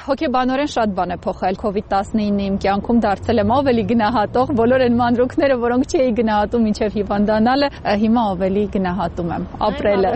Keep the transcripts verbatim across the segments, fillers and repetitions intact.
Հոգեբանորեն շատ բան է փոխել քովիդ տասնինը իմ կյանքում, դարձել եմ ավելի գնահատող, բոլոր այն մանրուքները, որոնք չէի գնահատում մինչև հիվանդանալը, հիմա ավելի գնահատում եմ ապրելը։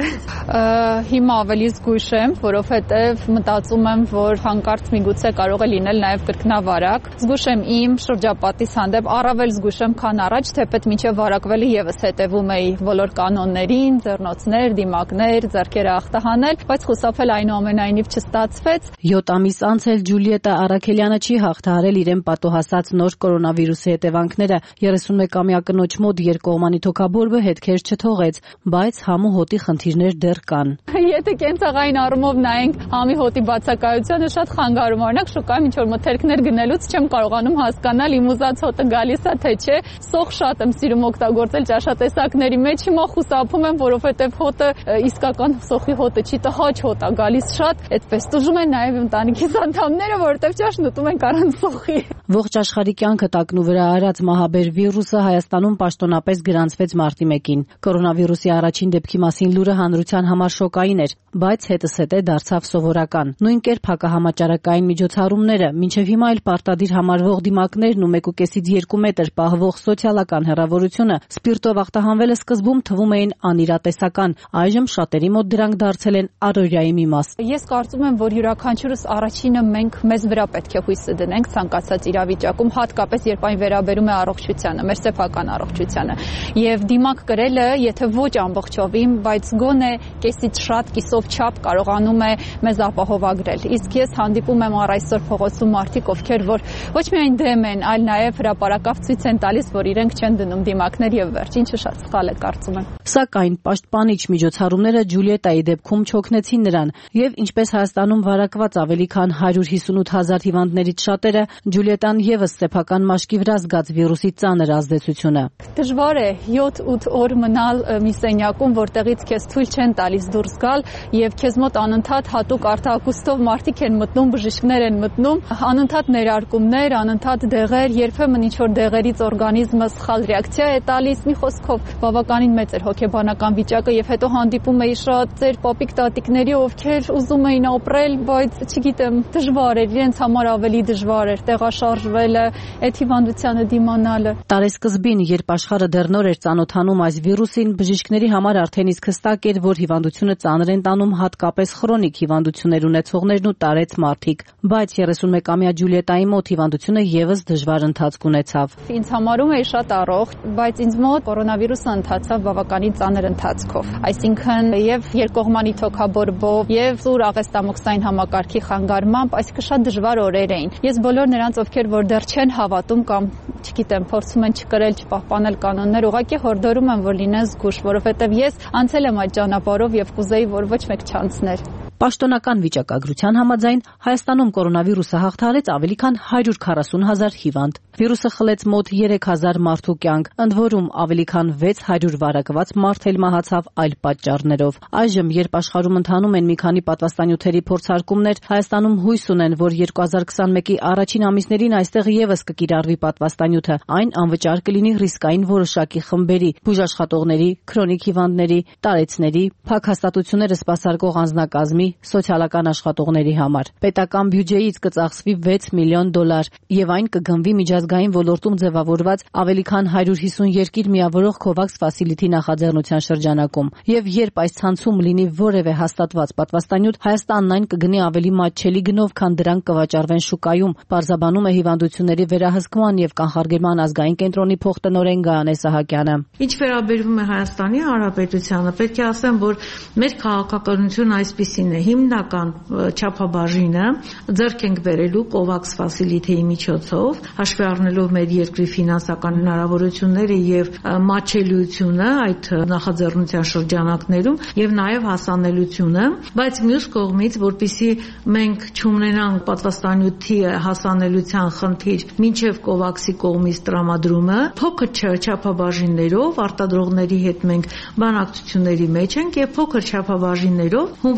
Հիմա ավելի զգույշ եմ, որովհետև մտածում եմ, որ հանկարծ միգուցե կարող է լինել նաև կրկնավարակ։ Զգույշ եմ իմ շրջապատիս հանդեպ, առավել զգույշ եմ, քան առաջ, թեպետ մինչև վարակվելը եւս հետևում էի բոլոր կանոններին, ձեռնոցներ, դիմակներ, ձեռքերը ախտահանել, բայց խուսափել այնուամենայնիվ չստացվեց։ յոթ ամիս անց էլ Ջուլիետա Արաքելյանը չի հաղթահարել իրեն պատոհասած նոր կորոնավիրուսի հետևանքները։ երեսունմեկամյա կնոջ մոտ երկկողմանի թոքաբորբը հետքեր չթողեց, բայց համու հոտի խնդիրներ դեռ կան։ Եթե կենցաղային առումով նայենք համի հոտի բացակայությանը, շատ խանգարում է։ Օրինակ շուկայում ինչ որ մթերքներ գնելուց չեմ կարողանում հասկանալ իմ ուզած հոտը գալիս է թե չէ։ Սող շատ եմ սիրում օգտագործել ճաշատեսակների մեջ, հիմա խուսափում եմ, որովհետև հոտը իսկական սոխի հոտը չի, տհաճ հոտ է գալիս շատ։ Այդպես տուժում են նաև ընտանիքիս անդամները, որովհետև ճաշն ուտում են առանց սոխի։ Ողջ աշխարհի կյանքը տակնու վրա արած մահաբեր վիրուսը Հայաստանում պաշտոնապես գրանցվեց մարտի մեկին։ Կորոնավիրուսի առաջին դեպքի մասին լուրը հանրության համար շոկային էր, բայց հետզհետե դարձավ սովորական։ Նույն կերպ հակահամաճարակային միջոցառումները, մինչև հիմա էլ պարտադիր համարվող դիմակներն ու մեկ կես երկու մետր պահվող սոցիալական հեռավորությունը սպիրտով ախտահանվելը սկզբում թվում էին անիրատեսական, այժմ շատերի մոտ դրանք դարձել են առօրյայի մի մաս։ Ես կարծում եմ, որ յուրաքանչյուրս առաջինը մենք մեզ վրա պետք է հույսը դնենք ցանկացած իրավիճակում, հատկապես երբ այն վերաբերում է առողջությանը, մեր սեփական առողջությանը։ Եվ դիմակ կրելը, եթե ոչ ամբողջովին, բայց գոնե կեսից շատ կիսով չափ կարողանում է մեզ ապահովագրել։ Իսկ ես հանդիպում եմ առ այսօր փողոցում մարդիկ, ովքեր որ ոչ միայն դեմ են, այլ նաև հրապարակավ ցույց են տալիս, որ իրենք չեն դնում դիմակներ եւ վերջ, ինչը շատ սխալ է կարծում եմ։ Սակայն պաշտպանիչ միջոցառումները Ջուլիետայի դեպքում չօգնեցին նրան, եւ ինչպես Հայաստանում վարակված ավելի քան հարյուր հիսունութ հազար հիվանդներից շատերը, Ջուլիետան եւս սեփական մաշկի վրա զգաց վիրուսի ծանր ազդեցությունը։ Դժվար է յոթ-ութ օր մնալ մի սենյակում, որտեղից քեզ թույլ չեն տալիս դուրս գալ եւ քեզ մոտ անընդհատ հատուկ արտահակուստով մարդիկ են մտնում, բժիշկներ են մտնում, անընդհատ ներարկումներ, անընդհատ դեղեր, երբեմն ինչ որ դեղերից օրգանիզմը սխալ ռեակցիա է տալիս, մի խոսքով բավականին մեծ էր հոգեբանական վիճակը եւ հետո հանդիպում էի շատ ծեր պապիկ տատիկների, ովքեր ուզում էին ապրել, բայց չգիտեմ, դժվար էր, իրենց համար ավելի դժվար էր տեղաշարժվելը, այդ հիվանդությանը դիմանալը։ Տարեսկզբին, երբ աշխարհը դեռ նոր էր ծանոթանում այս վիրուսին, բժիշկների համար արդեն իսկ հստակ էր, որ հիվանդությունը ծանր են տանում հատկապես քրոնիկ հիվանդություններ ունեցողներն ու տարեց մարդիկ, բայց երեսունմեկամյա Ջուլիետայի մոտ հիվանդությունը եւս դժվար ընթացք ունեցավ։ Ինձ համարում էի շատ առողջ, բայց ինձ մոտ կորոնավիրուսը ընթացավ բավականին ծանր ընթացքով, այսինքն եւ երկկողմանի թոքաբորբով եւ ծուր աղեստամոքսային համակարգի խանգարմամբ, այսինքն շատ դժվար օրեր էին։ Ես բոլոր նրանց, ովքեր որ դեռ չեն հավատում կամ չգիտեմ, փորձում են չկրել, չպահպանել կանոններ, ուղղակի հորդորում եմ, որ լինեն զգույշ, որովհետեւ ես անցել եմ այդ ճանապարհով եւ կուզեի, որ ոչ մեկ չանցներ։ Պաշտոնական վիճակագրության համաձայն Հայաստանում կորոնավիրուսը հաղթահարեց ավելի քան հարյուր քառասուն հազար հիվանդ։ Վիրուսը խլեց մոտ երեք հազար մարդու կյանք, ընդ որում ավելի քան վեց հարյուր վարակված մարդ էլ մահացավ այլ պատճառներով։ Այժմ, երբ աշխարհում ընթանում են մի քանի պատվաստանյութերի փորձարկումներ, Հայաստանում հույս ունեն, որ երկու հազար քսանմեկի առաջին ամիսներին այստեղ եւս կկիրառվի պատվաստանյութը, այն անվճար կլինի ռիսկային որոշակի խմբերի, բուժաշխատողների, քրոնիկ հիվանդների, տարեցների, փակ հաստատությունները սպասարկող անձնակազմի, սոցիալական աշխատողների համար։ Պետական բյուջեից կծախսվի վեց միլիոն դոլար եւ այն կգնվի միջազգային ոլորտում ձևավորված ավելի քան հարյուր հիսուն երկիր միավորող COVAX Facility նախաձեռնության շրջանակում։ Եվ երբ այս ցանցում լինի որևէ հաստատված պատվաստանյութ, Հայաստանն այն կգնի ավելի մատչելի գնով, քան դրանք կվաճառվեն շուկայում, պարզաբանում է հիվանդությունների վերահսկման եւ կանխարգելման ազգային կենտրոնի փոխտնօրեն Գայանե Սահակյանը։ Ինչ վերաբերվում է Հայաստանի Հանրապետությանը, պետք է ասեմ, որ մեր քաղաքականությունը այսպիսին է, հիմնական չափաբաժինը ձեռք ենք բերելու COVAX Facility-ի միջոցով, հաշվի առնելով մեր երկրի ֆինանսական հնարավորությունները եւ մատչելիությունը այդ նախաձեռնության շրջանակներում եւ նաեւ հասանելիությունը, բայց մյուս կողմից, որպեսզի մենք չունենանք պատվաստանյութի հասանելիության խնդիր մինչեւ COVAX-ի կողմից տրամադրումը, փոքր չափաբաժիններով արտադրողների հետ մենք բանակցությունների մեջ ենք եւ փոքր չափաբաժիններով հունվար-փետրվար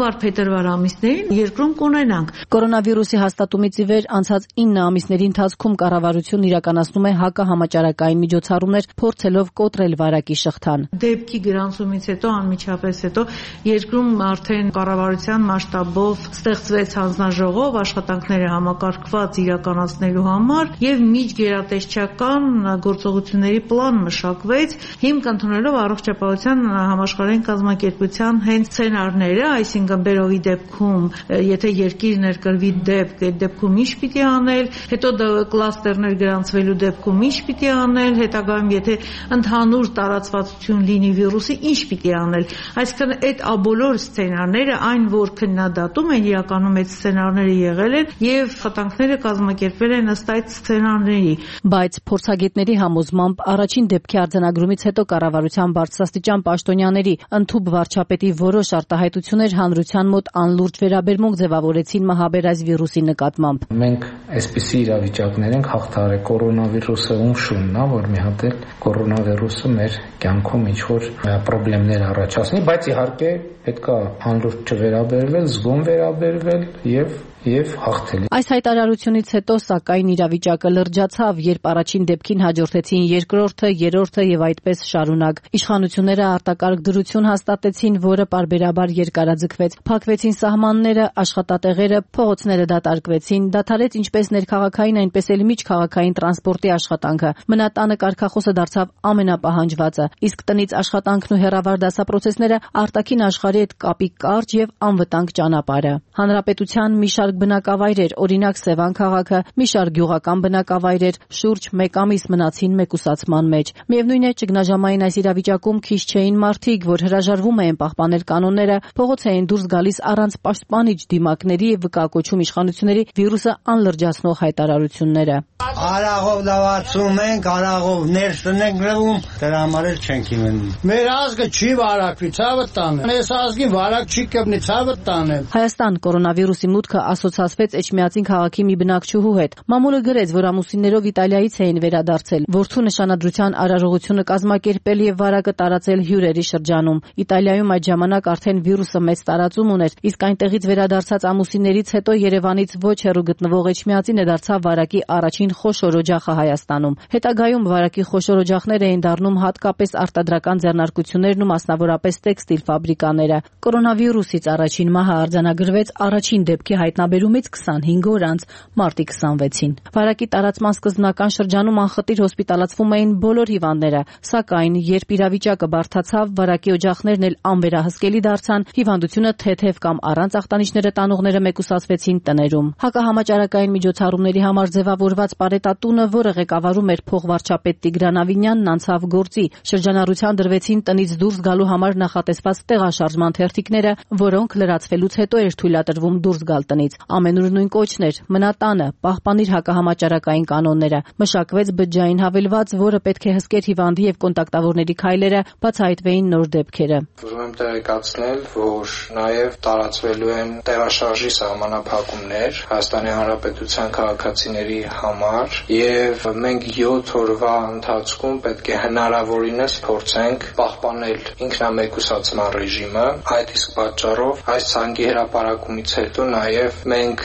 փետրվար ամիսներին երկրում կունենանք։ Կորոնավիրուսի հաստատումից ի վեր անցած ինը ամիսների ընթացքում կառավարությունն իրականացնում է հակահամաճարակային միջոցառումներ, փորձելով կոտրել վարակի շղթան։ Դեպքի գրանցումից հետո անմիջապես հետո երկրում արդեն կառավարության մասշտաբով ստեղծվեց հանձնաժողով աշխատանքները համակարգված իրականացնելու համար եւ միջգերատեսչական գործողությունների պլան մշակվեց, հիմք ընդունելով առողջապահության համաշխարհային կազմակերպության հենց սցենարները, այսինքն բերովի դեպքում, եթե երկիր ներկրվի դեպք, այդ դեպքում ինչ պիտի անել, հետո կլաստերներ գրանցվելու դեպքում ինչ պիտի անել, հետագայում եթե ընդհանուր տարածվածություն լինի վիրուսի, ինչ պիտի անել։ Այսինքն այդ բոլոր սցենարները, այն որ քննադատում են, իրականում այդ սցենարները եղել են եւ խտանքները կազմակերպվել են ըստ այդ սցենարների։ Բայց փորձագետների համոզմամբ առաջին դեպքի արձանագրումից հետո կառավարության բարձրաստիճան պաշտոնյաների ընդհուպ վարչապետի որոշ արտահայտություններ հանրության մոտ անլուրջ վերաբերմունք ձևավորեցին մահաբերած վիրուսի նկատմամբ։ Մենք այսպիսի իրավիճակներ ենք հաղթահարել, կորոնավիրուսը ում շունն է, որ մի հատ էլ կորոնավիրուսը մեր կյանքում ինչ-որ խնդիրներ առաջացնի, բայց իհարկե պետք է անլուրջ չվերաբերվել, զգոն վերաբերվել եւ եւ հաղթել։ Այս հայտարարությունից հետո սակայն իրավիճակը լրջացավ, երբ առաջին դեպքին հաջորդեցին երկրորդը, երրորդը եւ այդպես շարունակ։ Իշխանությունները արտակարգ դրություն հաստատեցին, որը պարբերաբար երկարաձգվեց։ Փակվեցին սահմանները, աշխատատեղերը, փողոցները դատարկվեցին, դադարեց ինչպես ներքաղաքային, այնպես էլ միջքաղաքային տրանսպորտի աշխատանքը։ Մնատանը կարգախոսը դարձավ ամենապահանջվածը, իսկ տնից աշխատանքն ու հեռավար դասապրոցեսները արտաքին աշխարհի հետ կապի կարճ եւ անվտանգ ճանապարհը։ Հանրապետության մի շարք բնակավայրեր, օրինակ Սևան քաղաքը, մի շարք գյուղական բնակավայրեր շուրջ մեկ ամիս մնացին մեկուսացման մեջ։ Միևնույն է, ճգնաժամային այս իրավիճակում քիչ չէին մարդիկ, որ հրաժարվում էին պահպանել կանոնները, փողոց էին դուրս գալիս առանց պաշտպանիչ դիմակների եւ վկայակոչում իշխանությունների վիրուսը անլրջացնող հայտարարությունները։ Արաղով լավացում ենք, արաղով ներսն ենք լվում, դրա համար էլ չենք իմանում։ Մեր ազգը չի վարակվի, ցավը տանը։ Այս ազգին վարակ չի կպնի, ցավը տանը։ Հայաստան կորոնավիրուսի մուտքը ասոցացվեց Էջմիածին քաղաքի մի բնակչուհու հետ։ Մամուլը գրեց, որ ամուսիններով Իտալիայից էին վերադարձել, որդու նշանադրության արարողությունը կազմակերպել եւ վարակը տարածել հյուրերի շրջանում։ Իտալիայում այդ ժամանակ արդեն վիրուսը մեծ տարածում ուներ, իսկ այնտեղից վերադարձած ամուսիններից հետո Երևանից ոչ հեռու գտնվող Էջմիածինը դարձավ վարակի առաջին խոշոր օջախը Հայաստանում։ Հետագայում վարակի խոշոր օջախներ էին դառնում հատկապես արտադրական ձեռնարկություններն ու մասնավորապես տեքստիլ ֆաբրիկաները։ Կորոնավիրուսից առաջին մահը արձանագրվեց առաջին դեպքի հայտնաբերումից քսանհինգ օր անց մարտի քսանվեցին։ Վարակի տարածման սկզբնական շրջանում անխտիր հոսպիտալացվում էին բոլոր հիվանդները, սակայն երբ իրավիճակը բարդացավ, վարակի օջախներն էլ անվերահսկելի դարձան, հիվանդությունը թեթև կամ առանց ախտանիշները տանողները մեկուսացվեցին տներում։ Հակահամաճարակային միջոցառումների համար ձևավորված Պարետատունը, որը ղեկավարում էր փոխվարչապետ Տիգրան Ավինյանն, անցավ գործի։ Շրջանառության դրվեցին տնից դուրս գալու համար նախատեսված տեղաշարժման թերթիկները, որոնք լրացվելուց հետո էր թույլատրվում դուրս գալ տնից։ Ամենուր նույն կոչն էր՝ մնա տանը, պահպանիր հակահամաճարակային կանոնները։ Մշակվեց բջջային հավելված, որը պետք է հսկեր հիվանդի եւ կոնտակտավորների քայլերը, բացահայտվեին նոր դեպքերը։ Ուզում եմ տեղեկացնել, որ նաեւ տարածվելու են տեղաշարժի սահմանափակումներ Հայաստանի Հանրապետության քաղաքացիների համար եւ մենք յոթ օրվա ընթացքում պետք է հնարավորինս փորձենք պահպանել ինքնամեկուսացման ռեժիմը։ Այդ իսկ պատճառով այս ցանկի հրապարակումից հետո նաեւ մենք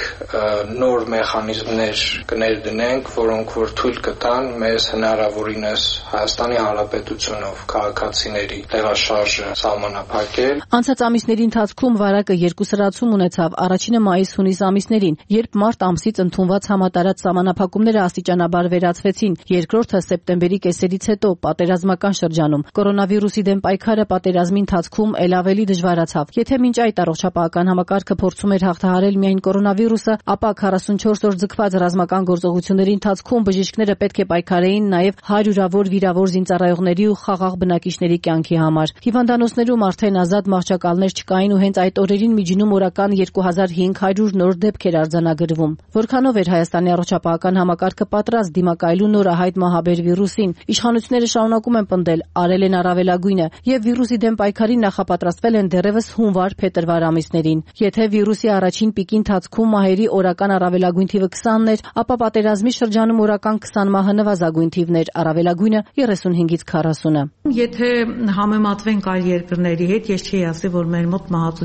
նոր մեխանիզմներ կներդնենք, որոնք որ թույլ կտան մեզ հնարավորինս Հայաստանի Հանրապետությունով քաղաքացիների տեղաշարժը սահմանափակել։ Անցած ամիսների ընթացքում վարակը երկուսրացում ունեցավ, առաջինը մայիս-հունիս ամիսներին, երբ մարտ ամսից ընդունված համատարած սահմանափակումները աստիճանաբար վերացվեցին, երկրորդը սեպտեմբերի կեսերից հետո պատերազմական շրջանում։ Կորոնավիրուսի դեմ պայքարը պատերազմի ընթացքում ել ավելի դժվարացավ։ Եթե մինչ այդ առողջապահական համակարգը փորձում էր հաղթահարել միայն կորոնավիրուսը, ապա քառասունչորս օր ձգված ռազմական գործողությունների ընթացքում բժիշկները պետք է պայքարեին նաև հարյուրավոր վիրավոր զինծառայողների ու խաղաղ բնակիչների կյանքի համար։ Հիվանդանոցներում արդեն ազատ մահճակալներ չկային ու հենց այդ օրերին միջինում օրական երկու հազար հինգ հարյուր նոր դեպք էր արձանագրվում։ Որքանով էր Հայաստանի առողջապահական համակարգը պատրաստ դիմակայելու նորահայտ մահաբեր վիրուսին։ Իշխանությունները շարունակում են պնդել, արել են առավելագույնը եւ վիրուսի դեմ պայքարին նախապատրաստվել են դեռևս հունվար-փետրվար ամիսներին։ Եթե վիրուսի առաջին պիկի ընթացքում մահերի օրական առավելագույն թիվը քսանն էր, ապա պատերազմի շրջանում օրական քսան մահը նվազագույն թիվն էր, առավելագույնը երեսունհինգից քառասունը։ Եթե համեմատվենք այլ երկրների հետ, ես չի ասի, որ մեր մոտ մահացությունը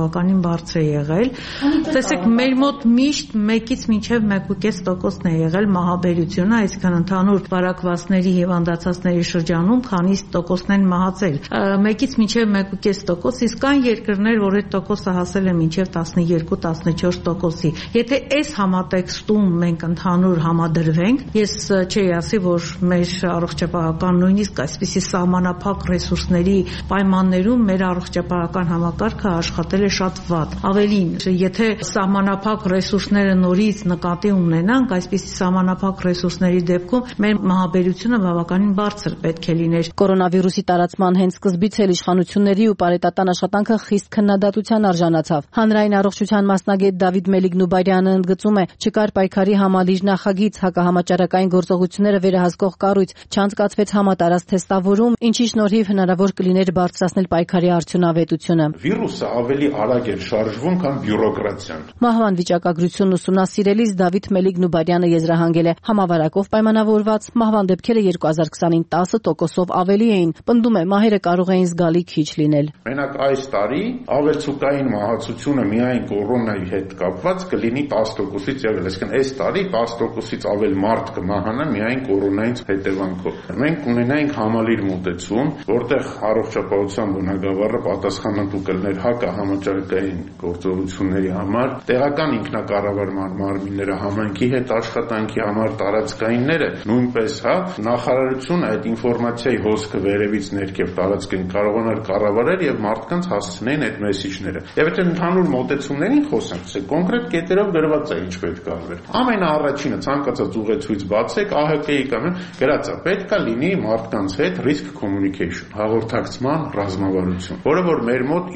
բավականին բարձր է եղել։ Տեսեք, մեր մոտ միշտ մեկից մինչև մեկ ու կես տոկոսն է եղել մահաբերությունը, այսինքն ընդհանուր վարակվածների հիվանդացածների շրջանում քանի տոկոսն են մահացել։ Մեկից մինչև մեկ ու կես տոկոս, իսկ կան երկրներ, որ այդ տոկոսը հասել է մինչև տասնյոթ տասնչորս տոկոսի։ Եթե այս համատեքստում մենք ընդհանուր համադրվենք, ես չի ասի, որ մեր առողջապահական նույնիսկ այսպիսի սահմանափակ ռեսուրսների պայմաններում մեր առողջապահական համակարգը աշխատել է շատ վատ։ Ավելին, եթե սահմանափակ ռեսուրսները նորից նկատի ունենանք, այսպիսի սահմանափակ ռեսուրսների դեպքում մեր մահաբերությունը բավականին բարձր պետք է լիներ։ Կորոնավիրուսի տարածման հենց սկզբից էլ իշխանությունների ու պարետատան աշխատանքը խիստ քննադատության արժանացավ։ Հանրային առողջության մասնագետ Դավիթ Մելիք-Նուբարյանը ընդգծում է, չկար պայքարի համալիր նախագիծ, հակահամաճարակային գործողությունները վերահսկող կառույց, չանցկացվեց համատարած թեստավորում, ինչի շնորհիվ հնարավոր կլիներ բարձրացնել պայքարի արդյունավետությունը։ Վիրուսը ավելի արագ է շարժվում, քան բյուրոկրատիան։ Մահվան վիճակագրությունն ուսումնասիրելիս Դավիթ Մելիք-Նուբարյանը եզրահանգել է, համավարակով պայմանավորված մահվան դեպքերը երկու հազար քսանին տասը տոկոսով ավելի էին, պնդում է, մահերը կարող էին զգալի քիչ լինել։ Մենակ այս տարի ավելցուկային մահացությունը միայն կորոնայի հետ կապված կլինի տասը տոկոսից ևս, այսինքն այս տարի տասը տոկոսից ավել մարդ կմահանա միայն կորոնայից հետևանքով։ Մենք ունենայինք համալիր մոտեցում, որտեղ առողջապահության բնագավառը պատասխանատու կլներ հակահամաճարակային գործողությունների համար, տեղական ինքնակառավարման մարմինները, համայնքի հետ աշխատանքի համար տարածքայինները, նույնպես հա նախարարությունը այդ ինֆորմացիայի հոսքը վերևից ներքև տարածքին կարողանար կառավարել եւ մարդկանց հասցնեն այդ մեսիջները։ Եվ եթե ընդհանուր մոտեցումներին խոսենք, ասեք կոնկրետ կետերով գրված է ինչ պետք է արվեր։ Ամենաառաջինը ցանկացած ուղեցույց բացեք, ԱՀԿ-ի կամ գրած է, պետք է լինի մարդկանց հետ risk communication, հաղորդակցման ռազմավարություն, որը որ մեր մոտ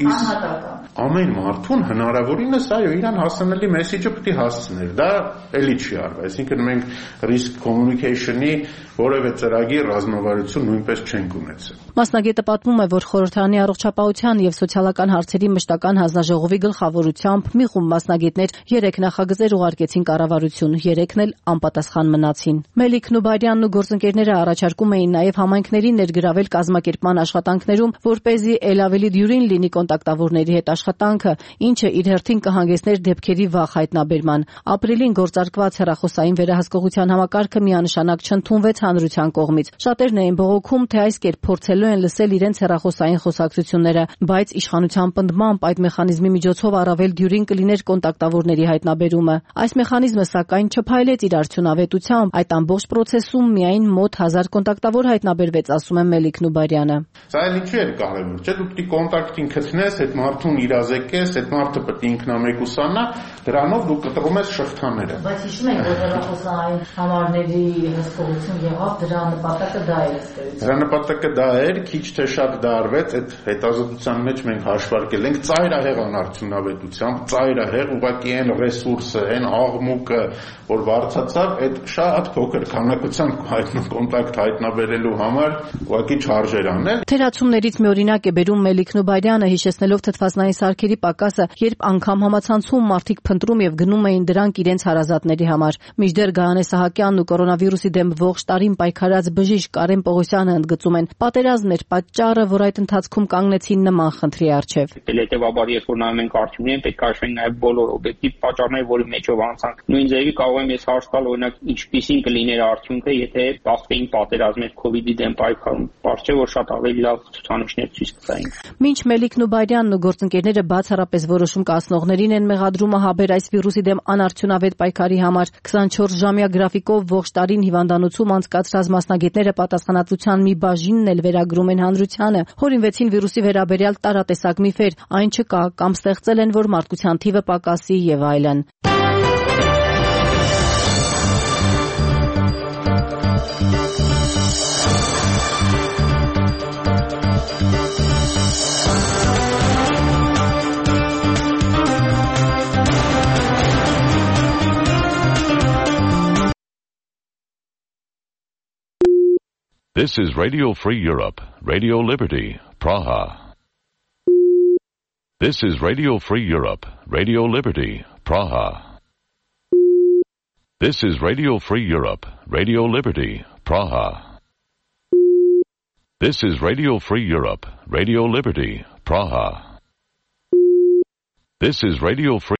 ամեն մարդուն հնարավորինս այո իրան հասանելի մեսիջը պետք է հասցներ։ Դա էլի չի արվի, այսինքն մենք risk communication-ի որևէ ծրագիր ռազմավարություն նույնպես չենք ունեցել։ Մասնագետը պատմում է, որ խորհրդարանի առողջապահության եւ սոցիալական հարցերի մշտական հանձնաժողովի գլխավորությամբ մի խումբ մասնագետներ երեք նախագծեր ուղարկեցին կառավարություն, երեքն էլ անպատասխան մնացին։ Մելիք-Նուբարյանն ու գործընկերները առաջարկում էին նաեւ համայնքներին ներգրավել կազմակերպման աշխատանքներում, որպեսզի ել ավելի դյուրին լինի կոնտակտավորների հետ աշխատանքը, ինչը իր հերթին կհանգեցներ դեպքերի վաղ հայտնաբերման։ Ապրիլին գործարկված հեռախոսային վերահսկողության համակարգը միանշանակ չընդունվեց հանրության կողմից։ Շատերն էին բողոքում, թե այս կերպ փորձելու են լսել իրենց հեռախոսային խոսակցությունները, բայց իշխանության պնդմամբ այդ մեխանիզմի միջոցով առավել դյուրին կլիներ կոնտակտավորների հայտնաբերումը։ Այս մեխանիզմը սակայն չփայլեց իր արդյունավետությամբ, այդ ամբողջ process-ում միայն մոտ հազար կոնտակտավոր հայտնաբերվեց, ասում է Մելիք-Նուբարյանը։ Սա էլ ինչու է կարևոր, չէ՞ դու պիտի կոնտակտին գտնես, այդ մարդուն իրազեկես, այդ մարդը պետք է ինքնամեկուսանա, դրանով դու կտրում ես շղթաները։ Բայց հիշում եք, որ հեռախոսային համարների հսկողություն եղավ, դրա նպատակը դա էր ըստ։ Դրա նպատակը դա էր, քիչ թե շատ դա արվեց, այդ հետազոտության մեջ մենք հաշվարկել ենք ծայրահեղ անարդյունավետությամբ, ծայրահեղ ուղղակի այն ռեսուրսը, այն աղմուկը, որ բարձրացավ, այդ շատ փոքր քանակությամբ հայտնող կոնտակտ հայտնաբերելու համար ուղղակի չարժեր անել։ Թերացումներից մի օրինակ է բերում Մելիք-Նուբարյանը, հիշեցնելով թթվածնային սարքերի պակասը, երբ անգամ համացանցում մարդիկ փնտրում եւ գնում էին դրանք իրենց հարազատների համար։ Մինչդեռ Գահանե Սահակյանն ու կորոնավիրուսի դեմ ողջ տարին պայքարած բժիշկ Կարեն Պողոսյանը ընդգծում են, պատերազմն էր պատճառը, որ այդ ընթացքում կանգնեցին նման խնդրի առջև։ Հետևաբար, երբ որ նայում ենք արդյունքներին, պետք է հաշվենք նաեւ բոլոր օբյեկտիվ պատճառները, որի միջով անցանք։ Նույն ձևի կարող եմ ես հարց տալ, օրինակ, ինչպիսին կլիներ արդյունքը, եթե բախվեին պատերազմներ COVID-ի դեմ պայքարում։ Բարձր չէ, որ շատ ավելի լավ ցուցանիշներ ցույց կտային։ Մինչ Մելիք-Նուբարյանն ու գործընկերները բացառապես որոշում կայացնողներին են մեղադրումը հաբեր այս վիրուսի դեմ անարդյունավետ պայքարի համար, քսանչորս ժամյա գրաֆիկով ողջ տարին հիվանդանոցում անցկացրած մասնագետները պատասխանատվության մի բաժինն էլ վերագրում են հանրությանը, հորինվեցին վիրուսի վերաբերյալ տարատեսակ միֆեր, այն չկա կամ ստեղծել են, որ մարդկության թիվը պակասի եւ այլն։ This is Radio Free Europe, Radio Liberty, Praha. This is Radio Free Europe, Radio Liberty, Praha. This is Radio Free Europe, Radio Liberty, Praha. This is Radio Free Europe, Radio Liberty, Praha. This is Radio Free